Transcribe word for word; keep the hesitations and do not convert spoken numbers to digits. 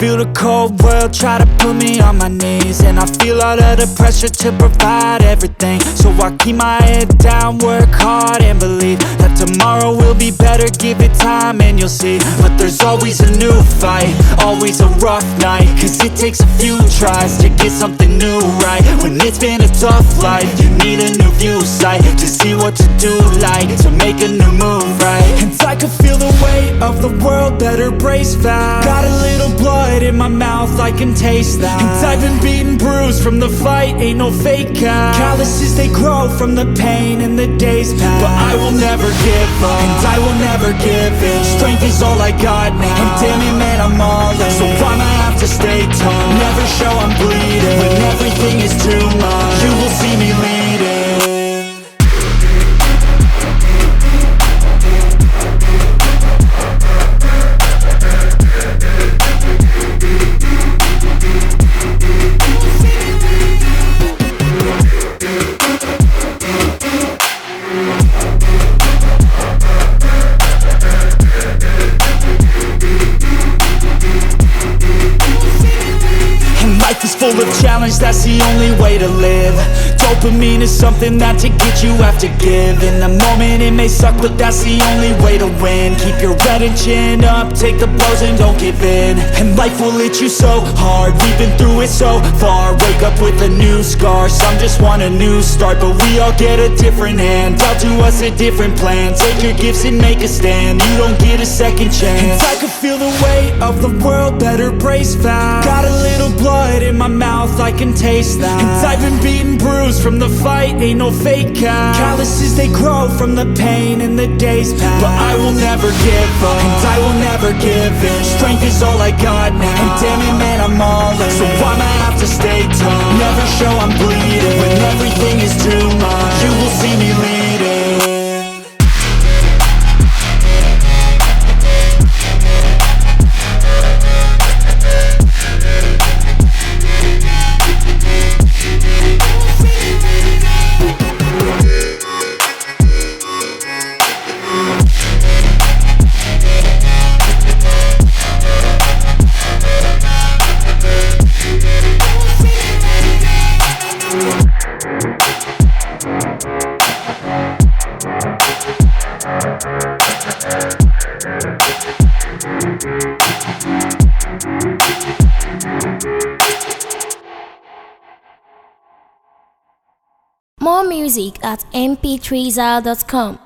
feel the cold world try to put me on my knees, and I feel all of the pressure to provide everything. So I keep my head down, work hard and believe that tomorrow will be better. Give it time and you'll see. But there's always a new fight, always a rough night, cause it takes a few tries to get something new right. When it's been a tough life, you need a new view sight to see what to do, like to make a new move, right? And I can feel the weight of the world, better brace fast. Got a little blood in my mouth, I can taste that. And I've been beaten, bruised from the fight, ain't no fake out. Calluses, they grow from the pain and the days pass. But I will never give up, and I will never give in. Strength is all I got now, and damn it man, I'm all in. So I'ma have to stay tall, never show I'm bleeding. When everything is too much, you will see me leading. Life is full of challenge, that's the only way to live. Dopamine is something that to get you have to give. In the moment it may suck, but that's the only way to win. Keep your head and chin up, take the blows and don't give in. And life will hit you so hard, we've been through it so far. Wake up with a new scar, some just want a new start. But we all get a different hand, dealt to us a different plan. Take your gifts and make a stand, you don't get a second chance. And I can feel the weight of the world, better brace fast. Got a little blood in my mouth, I can taste that. And I've been beaten, bruised from the fight, ain't no fake out. Calluses, they grow from the pain and the days pass. But I will never give up, and I will never give in. Strength is all I got now, and damn it man, I'm all in. So I'ma have to stay tall, never show I'm bleeding. When everything is too much, you will see me leading. More music at m p three zal dot com.